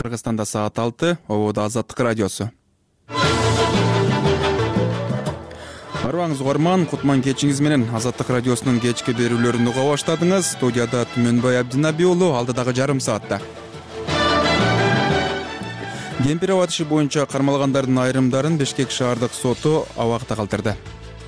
Кыргызстанда саат 6, ободо Азаттык радиосу. Арбаңыз угарман, кутман кечиңиз менен Азаттык радиосунун кечки берүүлөрүн уга баштадыңыз. Студияда Түмөнбай Абдинаби уулу, алдыдагы жарым саатта. Кемпир абад иши боюнча кармалгандардын айрымдарын Бишкек шаардык соту абакта калтырды.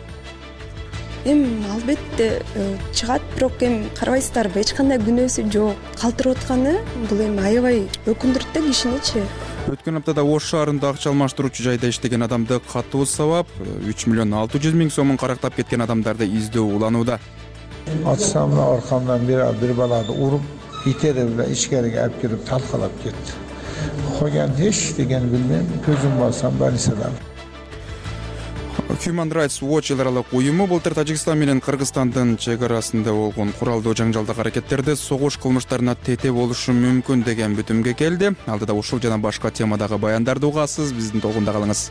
Албетте чыгат, бирок карабайсыздарбы, эч кандай күнөөсү жок. Калтырып атканы бул аябай өкүндүрөт да кишиничи. Өткөн аптада Ош шаарында акча алмаштыруучу жайда иштеген адамды катуу сабап, 3.600.000 сомун карактап кеткен адамдарды издөө уланууда. Атсамын аркамдан бир баланы уруп, итерип эле ичкериге алып кирип талкалап кетти. Койгон эч деген билбейм, көзүм барсам больницада. Human Rights Watch эл аралык уюму былтыр Тажикстан менен Кыргызстандын чек арасында болгон куралдуу жаңжалдык аракеттерде согуш кылмыштарына тете болушу мүмкүн деген бүтүмгө келди. Алдыда ушул жана башка темадагы баяндарды угасыз, биздин толкунда калыңыз.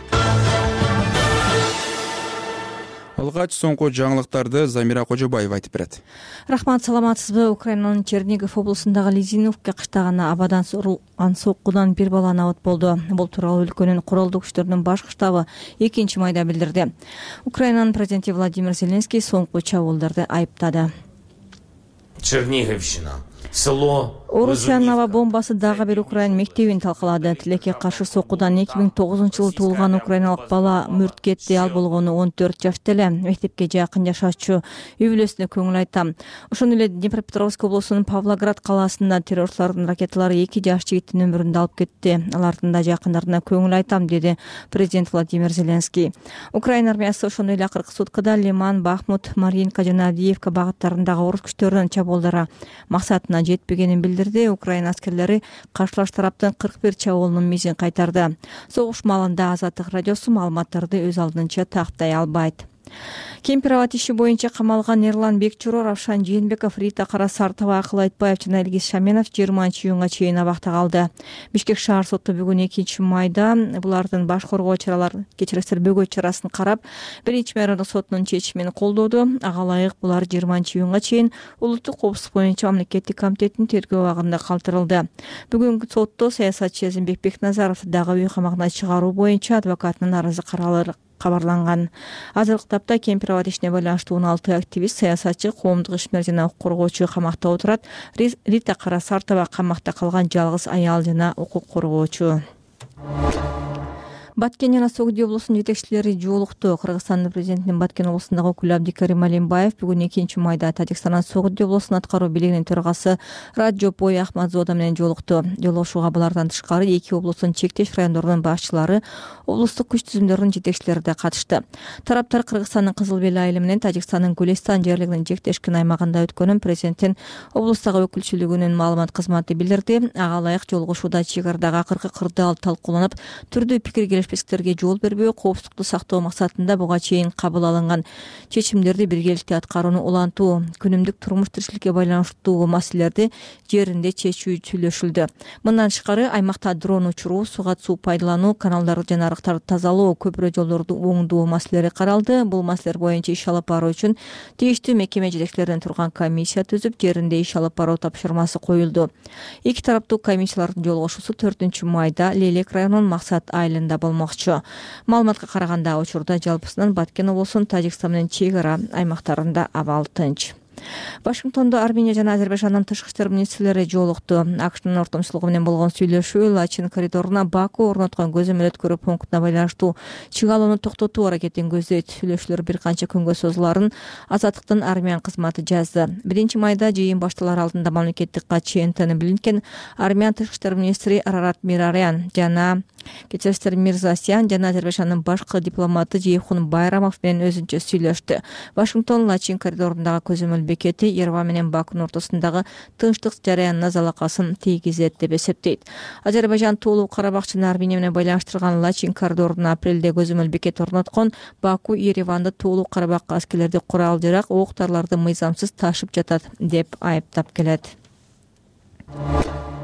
Алгач соңку жаңылыктарды Замира Кожобаева айтып берет. Рахмат, саламатсызбы? Украинанын Чернигов облусундагы Лизиновка кыштагына абадан урулган соккудан бир бала абат болду. Бул тууралуу өлкөнүн куралдуу күчтөрүнүн баш штабы 2-майда билдирди. Украинанын президенти Владимир Зеленский соңку чабуулдарды айыптады. Черниговщина. Село Орусиянын аба бомбасы дагы бир Украин мектебин талкалады. Тилекке каршы соккудан 2009-жылы туулган украиналык бала мүрт кетти. Ал болгону 14 жашта эле. Мектепке жакын жашачу үй бүлөсүнө көңүл айтам. Ошондой эле Днепропетровск облусунун Павлоград калаасында террорчулардын ракеталары 2 жаш жигиттин өмүрүн алып кетти. Алардын да жакындарына көңүл айтам, деди президент Владимир Зеленский. Украина армиясы ошондой эле акыркы суткада Лиман, Бахмут, Маринка жана Авдеевка багыттарындагы орус күчтөрүнүн чабуулдары максатына жетпегенин билдирди. Украина аскерлери каршылаш тараптын 41 чабуулунун мизин кайтарды. Согуш маалында Азаттык радиосу маалыматтарды өз алдынча тактай албайт. Кемпир абад иши боюнча камалган Эрлан Бекчуро, Равшан Жээнбеков, Рита Карасартова, Акыл Айтбаев жана Илгиз Шаменов 20-июнга чейин абакта калды. Бишкек шаар соту бүгүн 2-майда булардын баш коргоо чаралары бөгөө чарасын карап, 1-мэрдик сотунун чечимин колдоду. Ага ылайык булар 20-июнга чейин улуттук коопсуздук боюнча мамлекеттик комитеттин тергөө абагында калтырылды. Бүгүнкү сотто саясатчы Азимбек Бекназаровду дагы үй камагына чыгаруу боюнча адвокатынын арызы каралыр кабарланган. Азыркы тапта кемпир абад ишине байланыштуу 16 активист, саясатчы, коомдук ишмер жана укук коргоочу камакта отурат. Рита Карасартова камакта калган жалгыз аял жана укук коргоочу. Баткен жана Согди облусунун жетекчилери жолукту. Кыргызстандын президентинин Баткен облусундагы өкүлү Абдикарим Алимбаев бүгүн 2-майда Тажикстандын Согди облусунун аткаруу бийлигинин төрагасы Раджопой Ахмадзода менен жолукту. Жолугушууга булардан тышкары 2 облустун чектеш райондорунун башчылары, облустук күч түзүмдөрүнүн жетекчилери да катышты. Тараптар Кыргызстандын Кызыл Бел айылы менен Тажикстандын Гүлестан жерлигинин жектешкен аймагында өткөнүн президенттин облустагы өкүлчүлүгүнүн маалымат кызматы билдирди. Ага ылайык жолугушууда чек арадагы акыркы кырдаал талкууланып, түрдүү пикир келишпестиктерге жол бербөө, коопсуздукту сактоо максатында буга чейин кабыл алынган чечимдерди биргеликте аткарууну улантуу, күнүмдүк турмуш тиричиликке байланыштуу маселелерди жеринде чечүү сүйлөшүлдү. Мындан тышкары аймакта дрон учуруу, суга суу пайдалануу, каналдарды жана арыктарды тазалоо, көпүрө жолдорду оңдоо маселелери каралды. Бул маселелер боюнча иш алып баруу үчүн тийиштүү мекеме жетекчилеринен турган комиссия түзүп, жеринде иш алып баруу тапшырмасы коюлду. Эки тараптуу комиссиялардын жолугушуусу 4-майда Лелек районунун Максат айылында болмокчу. Маалыматка караганда учурда жалпысынан Баткен облусунун Тажикстан менен чек ара аймактарында абал тынч. Вашингтондо Армения жана Азербайжандын тышкы иштер министрлери жолукту. АКШнын ортомчулугу менен болгон сүйлөшүү Лачин коридоруна Баку орноткон көзөмөл өткөрүү пунктуна байланыштуу чыгалууну токтотуу аракетин көздөйт. Сүйлөшүүлөр бир канча күнгө созуларын Азаттыктын армян кызматы жазды. 1-майда жыйын башталар алдында мамлекеттик катчы Энтони Блинкен, армян тышкы иштер министри Арарат Мирарян жана Кечештер Мирзасян жана Азербайжандын башкы дипломаты Жейхун Байрамов менен өзүнчө сүйлөштү. Вашингтон Лачин коридорундагы көзөмөл бекети Ереван менен Бакунун ортосундагы тынчтык жараянына залакасын тийгизет деп эсептейт. Азербайжан Тоолуу Карабак жана Армения менен байланыштырган Лачин коридоруна апрелде көзөмөл бекет орноткон. Баку Ереванды Тоолуу Карабакка аскерлерди курал жарак, ок-дарларды мыйзамсыз ташып жатат деп айыптап келет.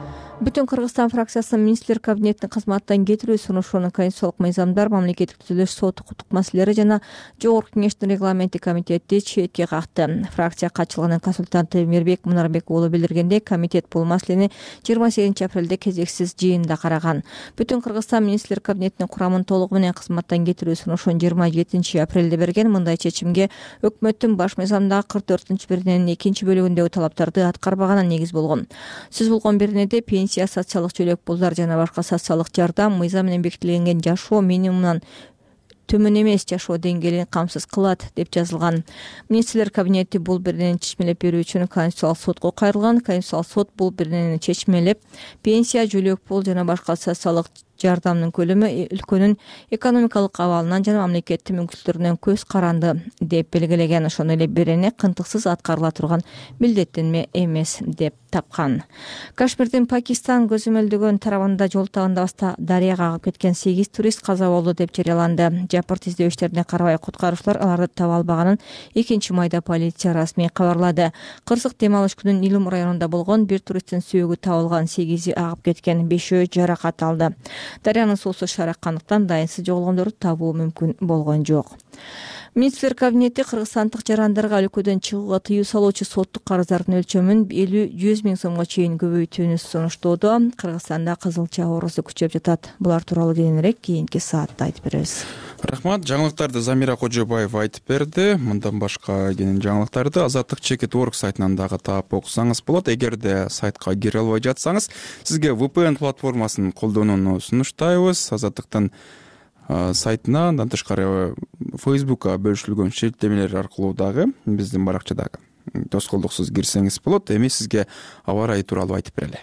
Бүтүн Кыргызстан фракциясынын министрлер кабинетинин кызматтан кетирүү сунушунун Конституциялык мыйзамдар, мамлекеттик түзүлүш, сот укуктук маселелери жана Жогорку Кеңештин регламенттик комитети четке какты. Фракция катчылыгынын консультанты Мирбек Мунарбек уулу билдиргендей, комитет бул маселени 28 апрелде кезексиз жыйында караган. Бүтүн Кыргызстан министрлер кабинетинин курамын толугу менен кызматтан кетирүү сунушун 27 апрелде берген. Мындай чечимге өкмөттүн баш мыйзамдагы 44-биринин 2-бөлүгүндөгү талаптарды аткарбаганы негиз болгон. Сөз болгон биринеде пенсия, социалдык чөлөк пулдар жана башка социалдык жардам мыйзам менен бекитилген жашоо минимумунан төмөн эмес жашоо деңгээлин камсыз кылат деп жазылган. Министрлер кабинети бул биринени чечмелеп берүү үчүн Конституциялык сотко кайрылган. Конституциялык сот бул биринени чечмелеп пенсия, жөлөк пул жана башка социалдык жардамдын көлөмү өлкөнүн экономикалык абалынан жана мамлекеттин мүмкүнчүлүктөрүнөн көз каранды деп белгилеген. Ошондой эле бирини кынтыксыз аткарыла турган милдеттенме эмес деп тапкан. Кашмирдин Пакистан көзөмөлдөгөн тарабында жол тагында дарыяга агып кеткен 8 турист каза болду деп жарыяланды. Жапырт издөө иштерине карабай куткаруучулар аларды таба албаганын 2-майда полиция расмий кабарлады. Кырсык дем алыш күнүн Илим районунда болгон. Бир туристтин сүйөгү табылган, 8 агып кеткен, 5 жаракат алды. Дарыянын суусу шараккандыктан дайынсыз жоголгондорду табуу мүмкүн болгон жок. Министрлер кабинети кыргызстандык жарандарга өлкөдөн чыгууга тыюу салуучу соттук карыздардын өлчөмүн 50-100 миң сомго чейин көбөйтүүнү сунуштоодо. Кыргызстанда кызылча оорусу күчөп жатат. Булар тууралуу кийинирээк кийинки саатта айтып беребиз. Рахмат. Жаңылыктарды Замира Кожобаева айтып берди. Мындан башка кенен жаңылыктарды Азаттык.org сайтынан дагы таап окусаңыз болот. Эгерде сайтка кире албай жатсаңыз, сизге VPN платформасын колдонууну сунуштайбыз. Азаттыктын сайтына, андан тышкары Facebook'ка бөлүшүлгөн шерттемелер аркылуу дагы биздин баракчадагы тоскоолдуксуз кирсеңиз болот. Эми сизге аба ырайы тууралуу айтып берели.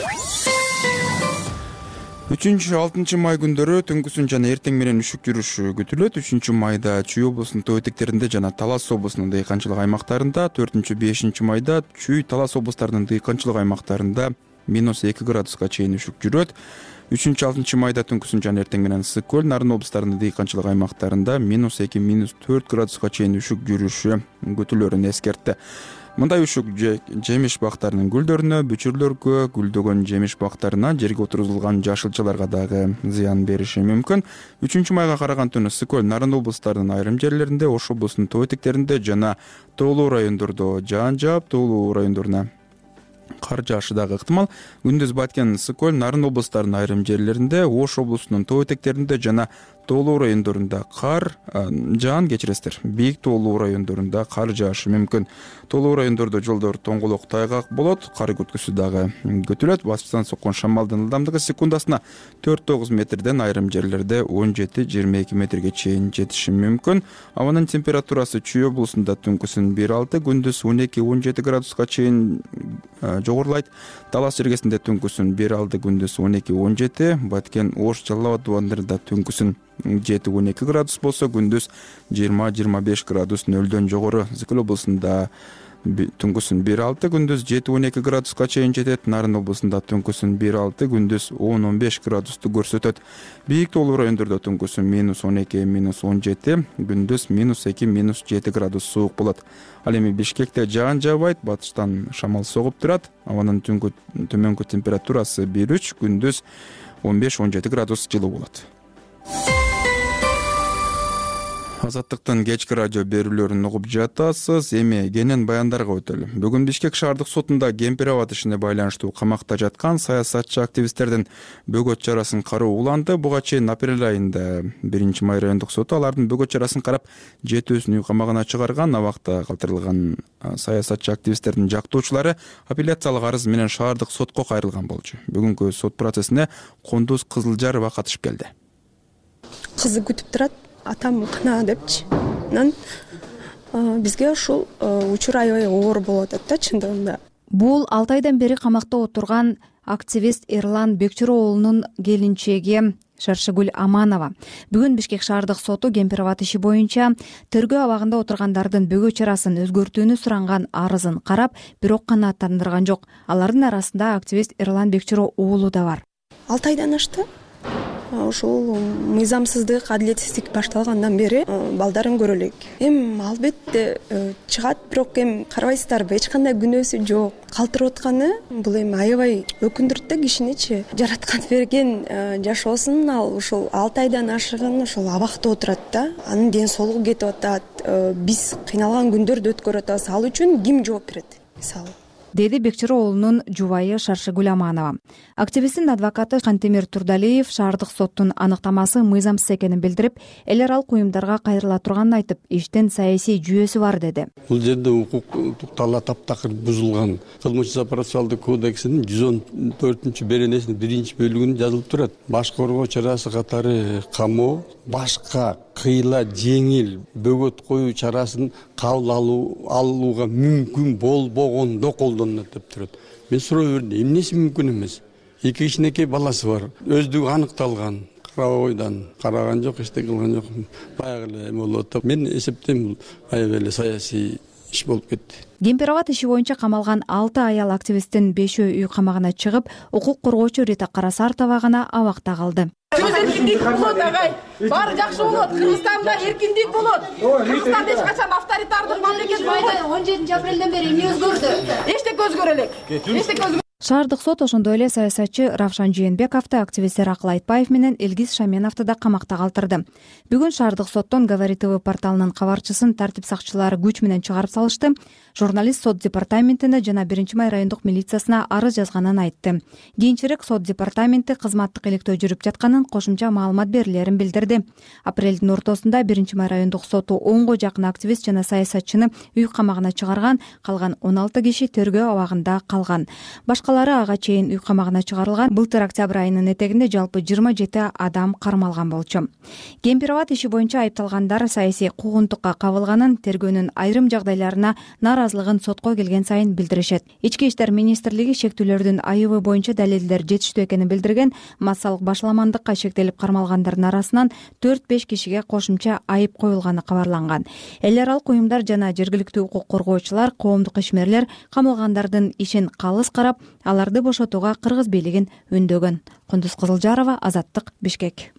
3-6 май күндөрү түнкүсүн жана эртең менен үшүк жүрүшү күтүлөт. 3 майда Чүй облусунун тоо этектеринде жана Талас облусунун дыйканчылык аймактарында, 4-5 майда Чүй, Талас облустарынын дыйканчылык аймактарында -2 градуска чейин үшүк жүрөт. 3-6 майда түнкүсүн жана эртең менен Ысык көл, Нарын облустарынын дыйканчылык аймактарында -2-4 градуска чейин үшүк жүрүшү күтүлөрүн эскертти. Мындай үшүк жемиш бактарынын гүлдөрүнө, бүчүрлөргө, гүлдөгөн жемиш бактарына, жерге отургузулган жашылчаларга дагы зыян бериши мүмкүн. 3 майга караган түнү Ысык көл, Нарын облустарынын айрым жерлеринде, Ош облусунун тоо этектеринде жана тоолуу райондордо жаан жаап, тоолуу райондоруна кар жаашы дагы ыктымал. Күндүз Баткен, Ысык көл, Нарын облустарынын айрым жерлеринде, Ош облусунун тоо этектеринде жана тоолуу райондорунда кар жаан кечиресиздер. Бийик тоолуу райондорунда кар жаашы мүмкүн. Тоолуу райондордо жолдор тоңголок, тайгак болот, кар күткүсү дагы күтүлөт. Батыштан соккон шамалдын ылдамдыгы секундасына 4-9 метрден, айрым жерлерде 17-22 метрге чейин жетиши мүмкүн. Абанын температурасы Чүй облусунда түнкүсүн 1-6, күндүз 12-17 градуска чейин жогорулайт. Талас жергесинде түнкүсүн 1-6, күндүз 12-17, Баткен, Ош, Жалал Абад тубандарында түнкүсүн 7-12 градус болсо, күндүз 20-25 градус нөлдөн жогору. Ысык облусунда түнкүсүн 1-6, күндүз 7-12 градуска чейин жетет. Нарын облусунда түнкүсүн 1-6, күндүз 10-15 градусту көрсөтөт. Бийик тоолуу райондордо түнкүсүн -12-17, күндүз -2-7 градус суук болот. Ал эми Бишкекте жаан жаабайт, батыштан шамал согуп турат. Абанын төмөнкү температурасы 1-3, күндүз 15-17 градус жылуу болот. Азаттыктын кечки радио берүүлөрүн угуп жатасыз. Эми кенен баяндарга өтөлү. Бүгүн Бишкек шаардык сотунда Кемпир Абад ишине байланыштуу камакта жаткан саясатчы активисттердин бөгөт чарасын кароо уланды. Буга чейин апрель айында 1 май райондук соту алардын бөгөт чарасын карап, 7 үй камагына чыгарган. Абакта калтырылган саясатчы активисттердин жактоочулары апелляциялык арыз менен шаардык сотко кайрылган болчу. Бүгүнкү сот процессине Кондуз Кызылжарова катышып келди. Кызы күтүп турат, атам кына депчи. Анан бизге ушул учур аябай оор болуп атат да чындыгында. Бул 6 айдан бери камакта отурган активист Эрлан Бекчиро уулунун келинчеги Шаршыгүл Аманова. Бүгүн Бишкек шаардык соту Кемпир Абад иши боюнча тергөө абагында отургандардын бөгөт чарасын өзгөртүүнү суранган арызын карап, бирок канааттандырган жок. Алардын арасында активист Эрлан Бекчиро уулу да бар. 6 айдан ашты. ушул мыйзамсыздык, адилетсиздик башталгандан бери балдарын көрө элек. Албетте чыгат, бирок карабайсыздарбы, эч кандай күнөөсү жок. Калтырып атканы бул аябай өкүндүрт да кишиничи. Жараткан берген жашоосун ал ушул 6 айдан ашыгын ушул абакта отурат да. Анын ден соолугу кетип атат. Биз кыйналган күндөрдү өткөрүп атабыз. Ал үчүн ким жооп берет? Мисалы деди Бекчиро уулунун жубайы Шаршыгүл Аманова. Активисттин адвокаты Кантемир Турдалиев шаардык соттун аныктамасы мыйзамсыз экенин билдирип, эл аралык уюмдарга кайрыла турганын айтып, иштин саясий жүйөсү бар деди. Бул жерде укуктук талаа таптакыр бузулган. Кылмыш процессуалдык кодексинин 114-беренесинин 1-бөлүгүндө жазылып турат. Баш коргоо чарасы катары камоо, башка кыйла жеңил бөгөт коюу чарасын кабыл алууга мүмкүн болбогондо колдонулат деп турат. Мен суроо бердим, эмнеси мүмкүн эмес? 2 кичинекей баласы бар, өздүгү аныкталган, карабойдан караган жок, эчтеке кылган жок. Баягы эле эме болуп атат. Мен эсептейм, бул аябай эле саясий иш болуп кетти. Кемпирабад иши боюнча камалган 6 аял активисттин 5-өө үй камагына чыгып, укук коргоочу Рита Карасартова гана абакта калды. Сөз эркиндик болот, агай. Баары жакшы болот. Кыргызстанда эркиндик болот. Кыргызстанда эч качан авторитардык мамлекет болбойт. 17-апрелден бери эмне өзгөрдү? Эчтеке өзгөрө элек. Шаардык сот ошондой эле саясатчы Равшан Жээнбековду, активисттер Акыл Айтбаев менен Элгиз Шаменовду да камакта калтырды. Бүгүн шаардык соттон Говори ТВ порталынын кабарчысын тартип сакчылары күч менен чыгарып салышты. Журналист сот департаментине жана 1-май райондук милициясына арыз жазганын айтты. Кийинчерээк сот департаменти кызматтык иликтөө жүрүп жатканын, кошумча маалымат берилерин билдирди. Апрелдин ортосунда 1-май райондук соту 10го жакын активист жана саясатчыны үй камагына чыгарган, калган 16 киши тергөө абагында калган. Башкалары ага чейин үй камагына чыгарылган. Былтыр октябрь айынын этегинде жалпы 27 адам кармалган болчу. Кемпирабад иши боюнча айыпталгандар саясий куугунтукка кабылганын, тергөөнүн айрым жагдайларына наразылыгын сотко келген сайын билдиришет. Ички иштер министрлиги шектүүлөрдүн айыбы боюнча далилдер жетиштүү экенин билдирген. Массалык башаламандыкка шектелип кармалгандардын арасынан 4-5 кишиге кошумча айып коюлганы кабарланган. Эл аралык уюмдар жана жергиликтүү укук коргоочулар, коомдук ишмерлер камалгандардын ишин калыс карап, аларды бошотууга кыргыз бийлигин үндөгөн. Кундуз Кызылжарова, Азаттык, Бишкек.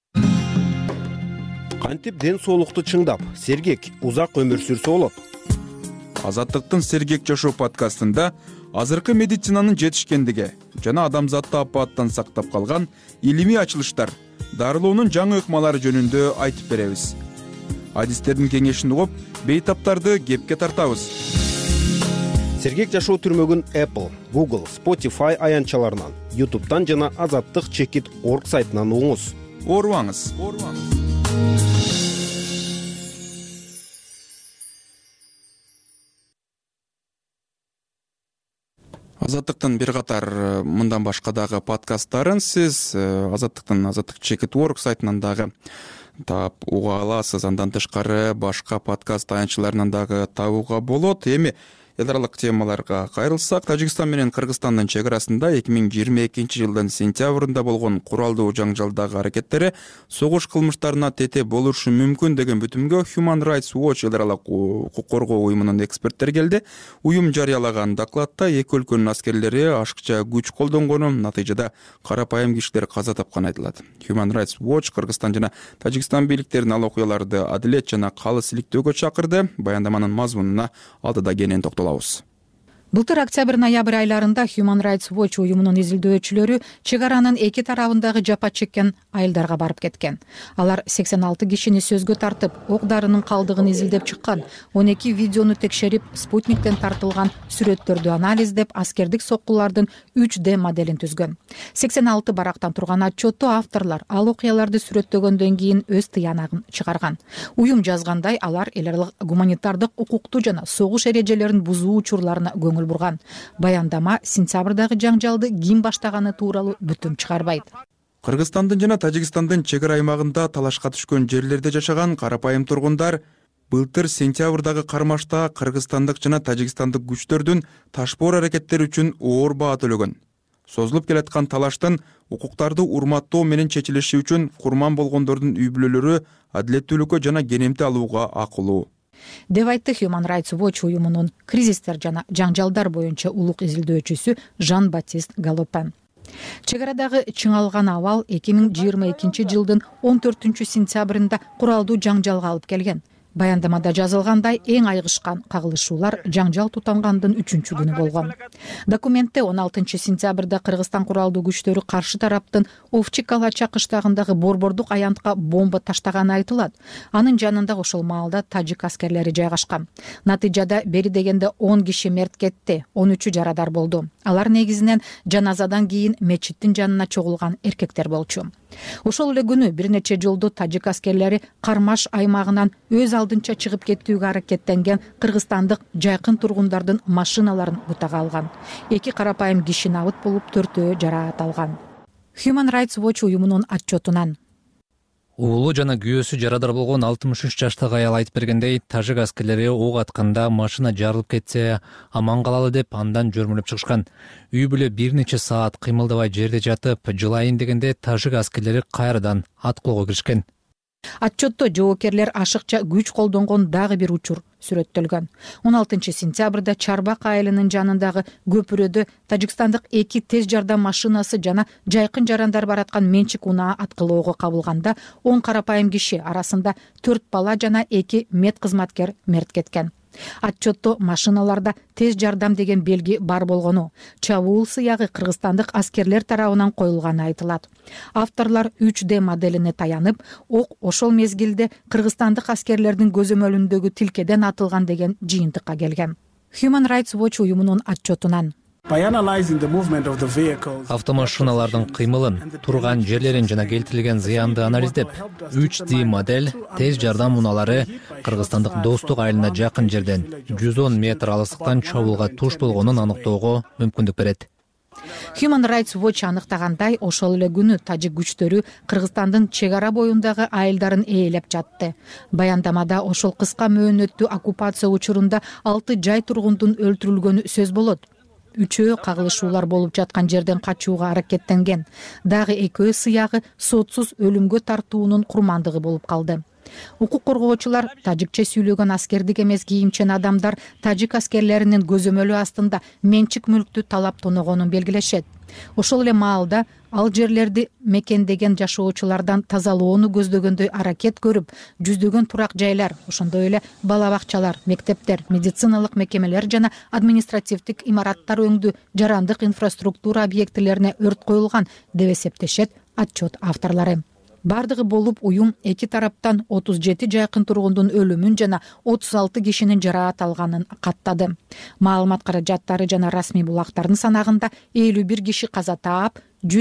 Кантип ден соолукту чыңдап, сергек, узак өмүр сүрсө болот? Азаттыктын сергек жашоо подкастында азыркы медицинанын жетишкендиги жана адамзатты апаттан сактап калган илимий ачылыштар, дарылоонун жаңы ыкмалары жөнүндө айтып беребиз. Адистердин кеңешин угуп, бейтаптарды кепке тартабыз. Сергек жашоо түрмөгүн Apple, Google, Spotify аянтчаларынан, YouTube'дан жана azattik.org сайтынан угуңуз. Оорубаңыз. Азаттыктын бир катар мындан башка дагы подкасттарын сиз azattik.org сайтынан дагы таап уга аласыз. Андан тышкары башка подкаст аянтчаларынан дагы табууга болот. Эми эл аралык темаларга кайрылсак, Тажикстан менен Кыргызстандын чек арасында 2022-жылдын сентябрында болгон куралдуу жаңжалдагы аракеттери согуш кылмыштарына тете болушу мүмкүн деген бүтүмгө Human Rights Watch эл аралык укук коргоо уюмунун эксперттери келди. Уюм жарыялаган докладта эки өлкөнүн аскерлери ашыкча күч колдонгону, натыйжада карапайым кишилер каза тапканы айтылат. Human Rights Watch Кыргызстан жана Тажикстан бийликтерин ал окуяларды адилет жана калыс иликтөөгө чакырды. Баяндаманын мазмунуна алдыда кенен токтолобуз. Былтыр октябрь-ноябрь айларында Human Rights Watch уюмунун изилдөөчүлөрү чек аранын эки тарабындагы жапа чеккен айылдарга барып кеткен. Алар 86 кишини сөзгө тартып, ок дарынын калдыгын изилдеп чыккан, 12 видеону текшерип, спутниктен тартылган сүрөттөрдү анализдеп, аскердик соккулардын 3D моделин түзгөн. 86 барактан турган отчетту авторлор ал окуяларды сүрөттөгөндөн кийин өз тыянагын чыгарган. Уюм жазгандай, алар эл аралык гуманитардык укукту жана согуш эрежелерин бузуу учурларына көңүл бурган. Баяндама сентябрдагы жаңжалды ким баштаганы тууралуу бүтүм чыгарбайт. Кыргызстандын жана Тажикстандын чек ара аймагында талашка түшкөн жерлерде жашаган карапайым тургундар былтыр сентябрдагы кармашта кыргызстандык жана тажикстандык күчтөрдүн ташпоор аракеттери үчүн оор баа төлөгөн. Созулуп келаткан талаштын укуктарды урматтоо менен чечилиши үчүн курман болгондордун үй бүлөлөрү адилеттүүлүккө жана кенемти алууга акылуу деп айтты Human Rights Watch уюмунун кризистер жана жаңжалдар боюнча улук изилдөөчүсү Жан-Батист Галопен. Чек арадагы чыңалган абал 2022 жылдын 14 сентябрында куралдуу жаңжалга алып келген. Баяндамада жазылгандай, эң айгышкан кагылышуулар жаңжал тутангандын 3 күнү болгон. Документте 16 сентябрда Кыргызстан куралдуу күчтөрү каршы тараптын Овчик-Калача кыштагындагы борбордук аянтка бомба таштаганы айтылат. Анын жанында ошол маалда тажик аскерлери жайгашкан. Натыйжада бери дегенде 10 киши мерт кетти, 13 жарадар болду. Алар негизинен жаназадан кийин мечиттин жанына чогулган эркектер болчу. Ошол эле күнү бир нече жолдо тажик аскерлери Кармаш аймагынан өз алдынча чыгып кеттүүгө аракеттенген кыргызстандык жайкын тургундардын машиналарын бутага алган. 2 карапайым киши набыт болуп, 4 жараат алган. Human Rights Watch уюмунун отчетунан уулу жана күйөөсү жарадар болгон 63 жаштагы аял айтып бергендей, тажик аскерлери ок атканда машина жарылып кетсе аман калалы деп андан жөрмөлөп чыгышкан. Үй бүлө бир нече саат кыймылдабай жерде жатып, жылайын дегенде тажик аскерлери кайрадан аткылоого киришкен. Отчетто жоокерлер ашыкча күч колдонгон дагы бир учур сүрөттөлгөн. 16 сентябрда Чарбак айылынын жанындагы көпүрөдө тажикстандык 2 тез жардам машинасы жана жайкын жарандар бараткан менчик унаа аткылоого кабылганда 10 карапайым киши арасында 4 бала жана 2 мед кызматкер мерт кеткен. Отчетто машиналарда тез жардам деген белги бар болгону, чабуул сыягы кыргызстандык аскерлер тарабынан коюлганы айтылат. Авторлор 3D моделине таянып, ок ошол мезгилде кыргызстандык аскерлердин көзөмөлүндөгү тилкеден атылган деген жыйынтыкка келген. Human Rights Watch уюмунун отчетунан автомашиналардын кыймылын, турган жерлерин жана келтирилген зыянды анализдеп, 3D модель тез жардам унаалары кыргызстандык Достук айылына жакын жерден 110 метр алыстыктан чабуулга туш болгонун аныктоого мүмкүндүк берет. Human Rights Watch аныктагандай, ошол эле күнү тажик күчтөрү Кыргызстандын чек ара боюндагы айылдарын ээлеп жатты. Баяндамада ошол кыска мөөнөттүү оккупация учурунда 6 жай тургундун өлтүрүлгөнү сөз болот. 3 кагылышуулар болуп жаткан жерден качууга аракеттенген. Дагы 2 сыягы сотсуз өлүмгө тартуунун курмандыгы болуп калды. Укук коргоочулар тажикче сүйлөгөн аскердик эмес кийимчен адамдар тажик аскерлеринин көзөмөлү астында менчик мүлктү талап тоногонун белгилешет. Ошол эле маалда ал жерлерди мекендеген жашоочулардан тазалоону көздөгөндөй аракет көрүп, жүздөгөн турак жайлар, ошондой эле бала бакчалар, мектептер, медициналык мекемелер жана административдик имараттар өңдүү жарандык инфраструктура объектилерине өрт коюлган деп эсептешет отчет авторлору. Бардыгы болуп уюм 2 тараптан 37 жайкын тургундун өлүмүн жана 36 кишинин жараат алганын каттады. Маалымат каражаттары жана расмий булактардын санагында 51 киши каза таап,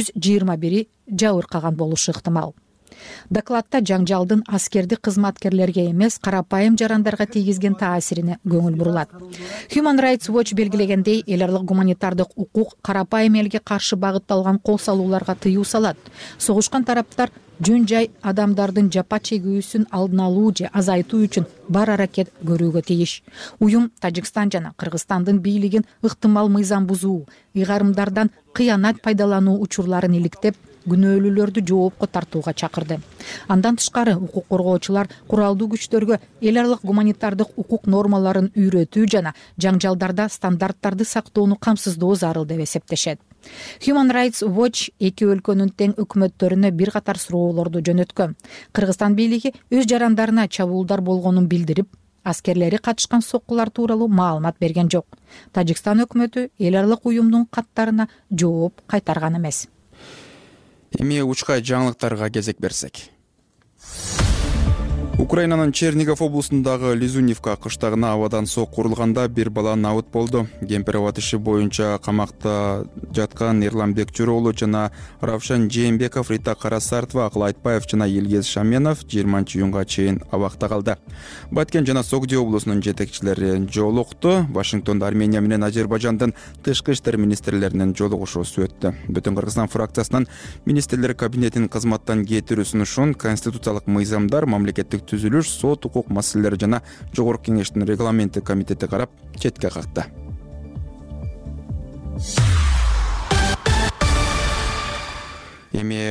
121 жабыркаган болушу ыктымал. Докладта жаңжалдын аскердик кызматкерлерге эмес, карапайым жарандарга тийгизген таасирине көңүл бурулат. Human Rights Watch белгилегендей, эл аралык гуманитардык укук карапайым элге каршы багытталган кол салууларга тыюу салат. Согушкан тараптар жөн жай адамдардын жапа чегүүсүн алдын алуу же азайтуу үчүн бар аракет көрүүгө тийиш. Уюм Тажикстан жана Кыргызстандын бийлигин ыктымал мыйзам бузуу, ыйгарымдардан кыянат пайдалануу учурларын иликтеп, күнөөлүүлөрдү жоопко тартууга чакырды. Андан тышкары укук коргоочулар куралдуу күчтөргө эл аралык гуманитардык укук нормаларын үйрөтүү жана жаңжалдарда стандарттарды сактоону камсыздоо зарыл деп эсептешет. Human Rights Watch 2 өлкөнүн тең өкмөттөрүнө бир катар суроолорду жөнөткөн. Кыргызстан бийлиги өз жарандарына чабуулдар болгонун билдирип, аскерлери катышкан соккулар тууралуу маалымат берген жок. Тажикстан өкмөтү эл аралык уюмдун каттарына жооп кайтарган эмес. Эми учкай жаңылыктарга кезек берсек. Украинанын Чернигов облусундагы Лизунивка кыштагына абадан сок курулганда бир бала набыт болду. Кемпирабад иши боюнча камакта жаткан Эрлан Бекчүрөөлу жана Равшан Жээнбеков, Рита Карасартова, Акыл Айтбаев жана Илгиз Шаменов 20-июнга чейин абакта калды. Баткен жана Согди облусунун жетекчилери жолукту. Вашингтондо Армения менен Азербайжандын тышкы иштер министрлеринин жолугушуусу өттү. Бүтүн Кыргызстан фракциясынын министрлер кабинетин кызматтан кетирүү сунушун конституциялык мыйзамдар, мамлекеттик түзүлүш, сот, укук маселелери жана жогорку кеңештин регламенти комитети карап четке какты. Эми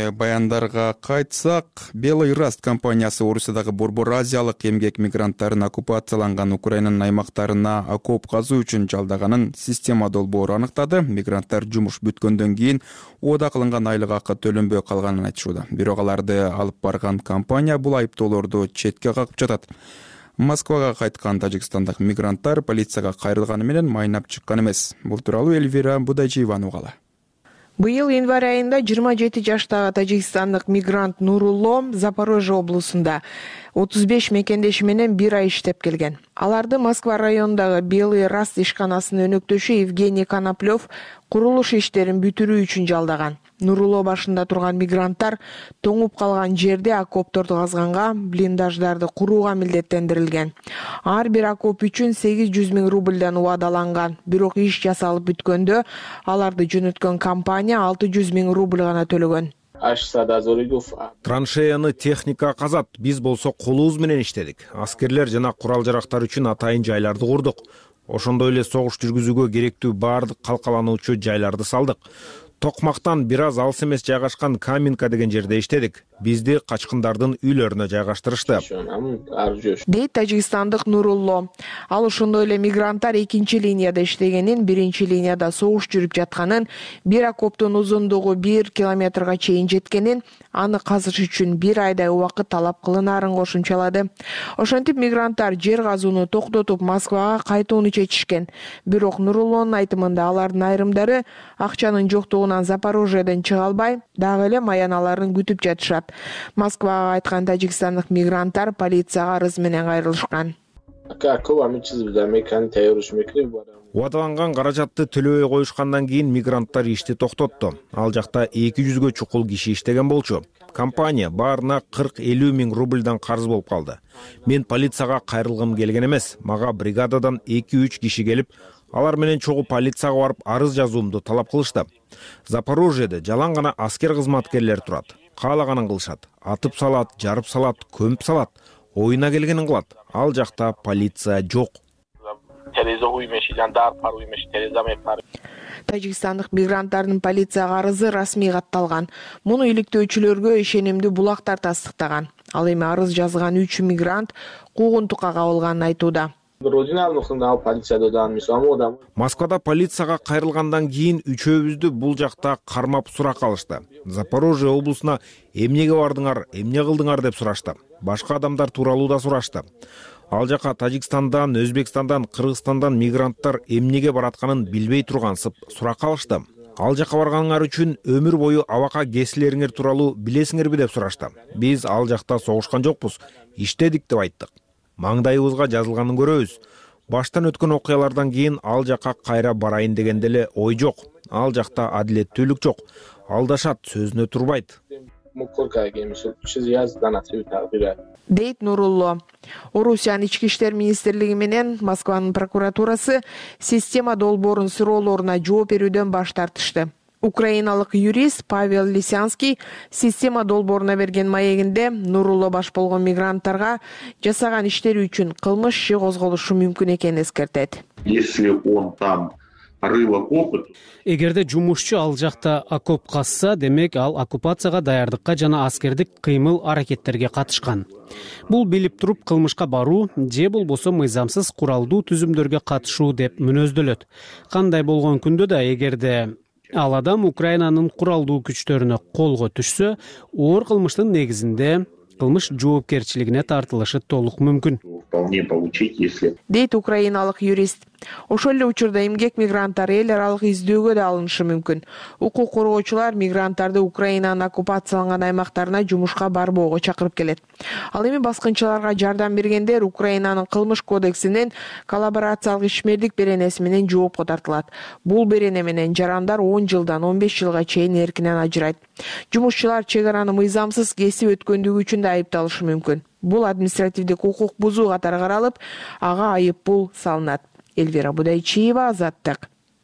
баяндарга кайтсак, Белый Раст компаниясы Орусиядагы борбор азиялык эмгек мигранттарын оккупацияланган Украинанын аймактарына окоп казуу үчүн жалдаганын система долбоору аныктады. Мигранттар жумуш бүткөндөн кийин оода кылынган айлык акы төлөнбөй калганын айтышууда. Бирок аларды алып барган компания бул айыптоолорду четке какып жатат. Москвага кайткан тажикстандык мигранттар полицияга кайрылганы менен майнап чыккан эмес. Бул тууралуу Эльвира Будайчиеванын угалы. Быйыл январь айында 27 жаштагы тажикстандык мигрант Нурулло Запорожье облусунда 35 мекендеши менен 1 ай иштеп келген. Аларды Москва районундагы Белый Раст ишканасынын өнөктөшү Евгений Коноплев курулуш иштерин бүтүрүү үчүн жалдаган. Нурулло башында турган мигранттар тоңуп калган жерде окопторду казганга, блиндаждарды курууга милдеттендирилген. Ар бир окоп үчүн 800 000 рубльдан убадаланган. Бирок иш жасалып бүткөндө аларды жөнөткөн компания 600 000 рубль гана төлөгөн. Траншеяны техника казат, биз болсо колубуз менен иштедик. Аскерлер жана курал-жарактар үчүн атайын жайларды курдук. Ошондой эле согуш жүргүзүүгө керектүү баардык калкалануучу жайларды салдык. Токмактан бир аз алыс эмес жайгашкан Каменка деген жерде иштедик. Бизди качкындардын үйлөрүнө жайгаштырышты, дейт тажикстандык Нурулло. Ал ошондой эле мигранттар экинчи линияда иштегенин, биринчи линияда согуш жүрүп жатканын, бир окоптун узундугу 1 километрга чейин жеткенин, аны казыш үчүн 1 айдай убакыт талап кылынаарын кошумчалады. Ошентип мигранттар жер казууну токтотуп Москвага кайтууну чечишкен. Бирок Нуруллонун айтымында алардын айрымдары акчанын жоктугунан Запорожьеден чыга албай, дагы эле маяналарын күтүп жатышат. Москвага кайткан тажикстандык мигранттар полицияга арыз менен кайрылышкан. Убадаланган каражатты төлөбөй коюшкандан кийин мигранттар ишти токтотту. Ал жакта 200гө чукул киши иштеген болчу. Компания баарына 40-50 000 рубльдан карыз болуп калды. Мен полицияга кайрылгым келген эмес. Мага бригададан 2-3 киши келип, алар менен чогуу полицияга барып арыз жазуумду талап кылышты. Запорожьеде жалаң гана аскер кызматкерлери турат. Каалаганын кылышат. Атып салат, жарып салат, көмүп салат. Оюна келгенин кылат. Ал жакта полиция жок. Тажикстандык мигранттардын полицияга арызы расмий катталган. Муну иликтөөчүлөргө ишенимдүү булактар тастыктаган. Ал эми арыз жазган 3 мигрант куугунтукка кабылганын айтууда. Москвада полицияга кайрылгандан кийин үчөөбүздү бул жакта кармап сурак алышты. Запорожье облусуна эмнеге бардыңар, эмне кылдыңар деп сурашты. Башка адамдар тууралуу да сурашты. Ал жака Тажикстандан, Өзбекстандан, Кыргызстандан мигранттар эмнеге баратканын билбей тургансып сурак алышты. Ал жака барганыңар үчүн өмүр бою абакка кесилериңер тууралуу билесиңерби деп сурашты. Биз ал жакта согушкан жокпуз, иштедик деп айттык. Маңдайыбызга жазылганын көрөбүз. Баштан өткөн окуялардан кийин ал жака кайра барайын дегенде эле ой жок. Ал жакта адилеттүүлүк жок. Алдашат, сөзүнө турбайт, дейт Нурулло. Орусиянын ички иштер министрлиги менен Москванын прокуратурасы система долбоорунун суроолоруна жооп берүүдөн баш тартышты. Украиналык юрист Павел Лисянский система долбооруна берген маегинде Нурулло баш болгон мигранттарга жасаган иштери үчүн кылмыш иши козголушу мүмкүн экенин эскертет. Если он там рыл окоп, эгерде жумушчу ал жакта окоп казса, демек ал оккупацияга даярдыкка жана аскердик кыймыл аракеттерге катышкан. Бул билип туруп кылмышка баруу же болбосо мыйзамсыз куралдуу түзүмдөргө катышуу деп мүнөздөлөт. Кандай болгон күндө да эгерде ал адам Украинанын куралдуу күчтөрүнө колго түшсө, оор кылмыштын негизинде кылмыш жоопкерчилигине тартылышы толук мүмкүн, дейт украиналык юрист. Ошол эле учурда эмгек мигранттар эл аралык издөөгө да алынышы мүмкүн. Укук коргоочулар мигранттарды Украинанын оккупацияланган аймактарына жумушка барбоого чакырып келет. Ал эми баскынчыларга жардам бергендер Украинанын кылмыш кодексинин коллаборациялык ишмердик беренеси менен жоопко тартылат. Бул берене менен жарандар 10 жылдан 15 жылга чейин эркинен ажырайт. Жумушчулар чек араны мыйзамсыз кесип өткөндүгү үчүн да айыпталышы мүмкүн. Бул административдик укук бузуу катары каралып, ага айып пул салынат. Эльвира Будайчиева, Азаттык.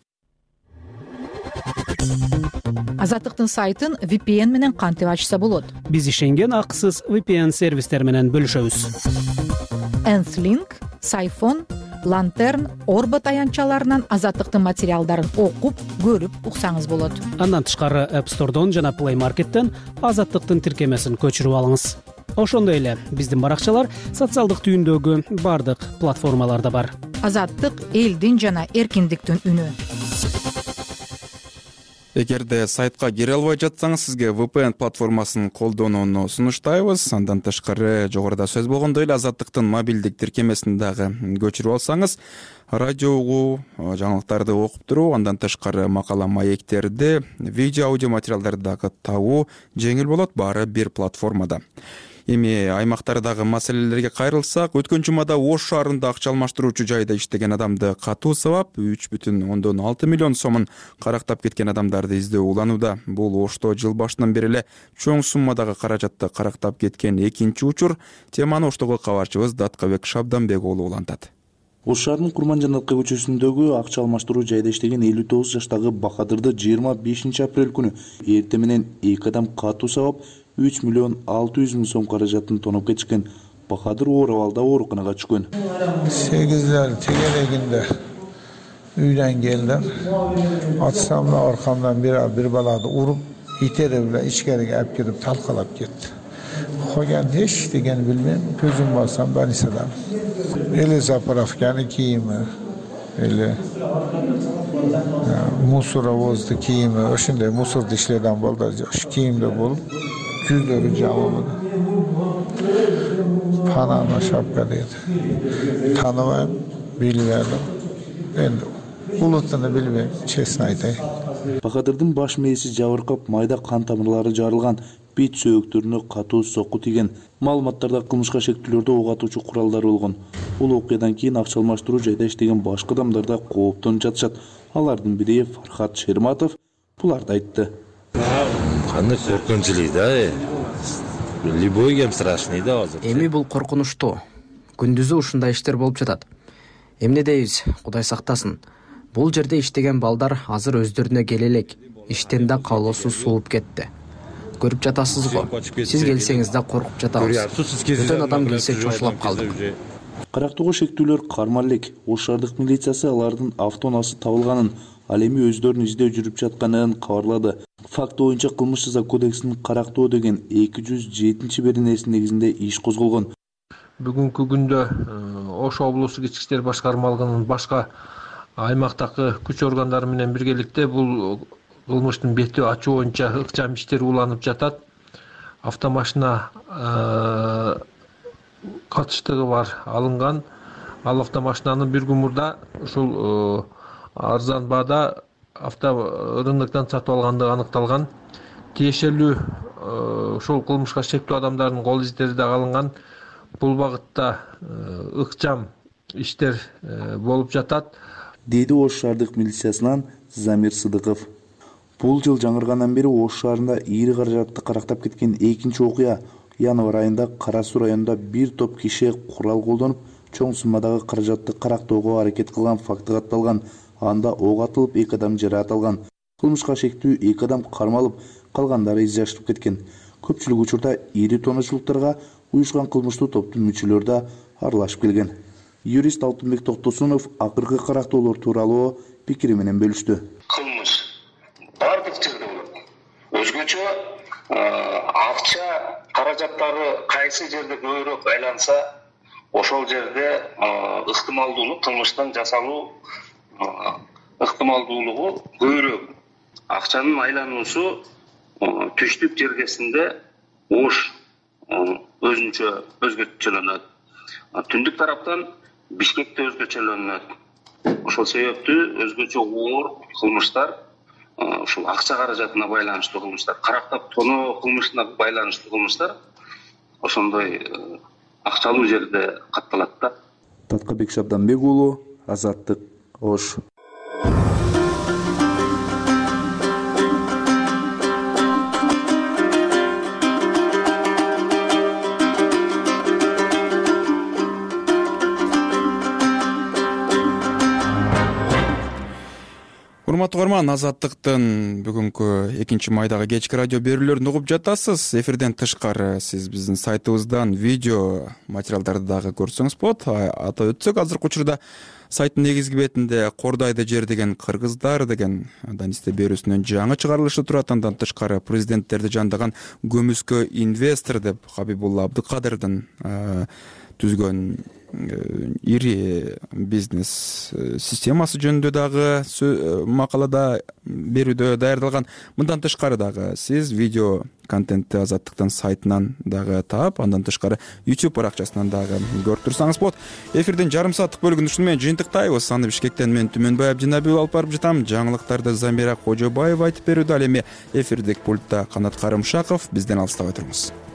Азаттыктын сайтын VPN менен кантип ачса болот? Биз ишенген акысыз VPN сервистер менен бөлүшөбүз. Nthling, Siphon, Lantern, Орбот аянтчаларынан Азаттыктын материалдарын окуп, көрүп уксаңыз болот. Андан тышкары App Store'дон жана Play Market'тен Азаттыктын тиркемесин көчүрүп алыңыз. Ошондой эле биздин баракчалар социалдык түйүндөгү бардык платформаларда бар. Азаттык элдин жана эркиндиктин үнү. Эгерде сайтка кире албай жатсаңыз, сизге VPN платформасын колдонууну сунуштайбыз. Андан тышкары жогоруда сөз болгондой эле Азаттыктын мобилдик тиркемесин дагы көчүрүп алсаңыз, радио угуу, жаңылыктарды окуп туруу, андан тышкары макала маектерди, видео аудио материалдарды дагы табуу жеңил болот, баары бир платформада. Эми аймактардагы маселелерге кайрылсак, өткөн жумада Ош шаарында акча алмаштыруучу жайда иштеген адамды катуу сабап 3,6 миллион сомун карактап кеткен адамдарды издөө уланууда. Бул Ошто жыл башынан бери эле чоң суммадагы каражатты карактап кеткен экинчи учур. Теманы Оштогу кабарчыбыз Даткабек Шабданбек уулу улантат. Ош шаарынын Курманжанатка көчөсүндөгү акча алмаштыруу жайда иштеген 59 жаштагы Бакадырды 25 апрель күнү эртең менен 2 адам катуу сабап 3,6 миллион сом каражатын тоноп кетишкен. Бакадыр оор абалда ооруканага түшкөн. 8'ler tegeleginde үйдөн келдим. Атсамда аркамдан bir балады уруп, итерип эле ичкериге алып кирип талкалап кетти. Koyan hiç degen bilmem, gözüm barsam ben istedim. Eli zaparafkanı kiyimi, eli musura vozdu kiyimi, o şimdi musur dişlerden baldarca, şu kiyimde bulup, yüzleri camımını. Panama şapkalıydı. Tanımayım, bilmedim. Ben bulutunu bilmem, çesin aytayım. Бакадырдын баш мээси жабыркап, майда кан тамырлары жарылган, бит сөөктөрүнө катуу сокку тийген. Маалыматтарда кылмышка шектүүлөрдө ок атуучу куралдары болгон. Бул окуядан кийин акча алмаштыруу жайда иштеген башка адамдар да кооптонуп жатышат. Алардын бири Фархат Шерматов буларды айтты. Кандай коркунучулуу да. Любой кем страшный да азыр. Эми бул коркунучтуу. Күндүзү ушундай иштер болуп жатат. Эмне дейбиз, Кудай сактасын. Бул жерде иштеген балдар азыр өздөрүнө келе элек. Иштен да калоосу сууп кетти. Көрүп жатасыз го. Сиз келсеңиз да коркуп жатабыз. Бүтөн адам келсе чочулап калдык. Карактоого шектүүлөр карман элек. Ош шаардык милициясы алардын автоунаасы табылганын, ал эми өздөрүн издөө жүрүп жатканын кабарлады. Факт боюнча кылмыш жаза кодексинин Карактоо деген 207 беренеси негизинде иш козголгон. Бүгүнкү күндө Ош облустук ички иштер башкармалыгынын башка аймактагы күч органдары менен биргеликте бул кылмыштын бети ачуу боюнча ыкчам иштер уланып жатат. Автомашина катыштыгы бар алынган. Ал автомашинаны бир күн мурда ушул арзан баада авторыноктон сатып алгандыгы аныкталган. Тиешелүү ушул кылмышка шектүү адамдардын кол издери да алынган. Бул багытта ыкчам иштер болуп жатат. Дейди Ош шаардык милициясынан Замир Сыдыков. Бул жыл жаңыргандан бери Ош шаарында ийри каражатты карактап кеткен экинчи окуя. Январь айында Кара Суу районунда бир топ киши курал колдонуп, чоң суммадагы каражатты карактоого аракет кылган факты катталган. Анда ок атылып, 2 адам жаракат алган. Кылмышка шектүү 2 адам кармалып, калгандары изяштырып кеткен. Көпчүлүк учурда ийри тоночулуктарга уюшкан кылмыштуу топтун мүчөлөрү да аралашып келген. Юрист Алтынбек Токтосунов акыркы карактоолор тууралуу пикири менен бөлүштү. Кылмыш бардык жерде болот. Өзгөчө акча каражаттары кайсы жерде көбүрөөк айланса, ошол жерде ыктымалдуулук кылмыштын жасалуу ыктымалдуулугу көбүрөөк. Акчанын айлануусу түштүк жергесинде Ош өзүнчө өзгөчөлөнөт. Түндүк тараптан Бишкекте өзгөчөлөнөт. Ошол себептүү өзгөчө оор кылмыштар, ушул акча каражатына байланыштуу кылмыштар, карактап тоноо кылмышына байланыштуу кылмыштар ошондой акчалуу жерде катталат да. Таткабек Шабданбек уулу, Азаттык, Ош. урматтуу угарман, Азаттыктын бүгүнкү 2-майдагы кечки радио берүүлөрүн угуп жатасыз. Эфирден тышкары сиз биздин сайтыбыздан видео материалдарды дагы көрсөңүз болот. Атап өтсөк, азыркы учурда сайттын негизги бетинде Кордайды жер деген кыргыздар деген Данисте берүүсүнөн жаңы чыгарылышы турат. Андан тышкары президенттерди жандаган көмүскө инвестор деп Хабибулла Абдыкадырдын түзгөн ири бизнес системасы жөнүндө дагы макалада берүүдө даярдалган. Мындан тышкары дагы сиз видео контентти Азаттыктын сайтынан дагы таап, андан тышкары YouTube баракчасынан дагы көрүп турсаңыз болот. Эфирдин жарым сааттык бөлүгүн ушуну менен жыйынтыктайбыз. Аны Бишкектен мен Түмөнбай Абдинабиев алып барып жатам. Жаңылыктарды Замира Кожобаева айтып берүүдө. Ал эми эфирдик пультта Канат Карымшаков. Бизден алыстабай туруңуз.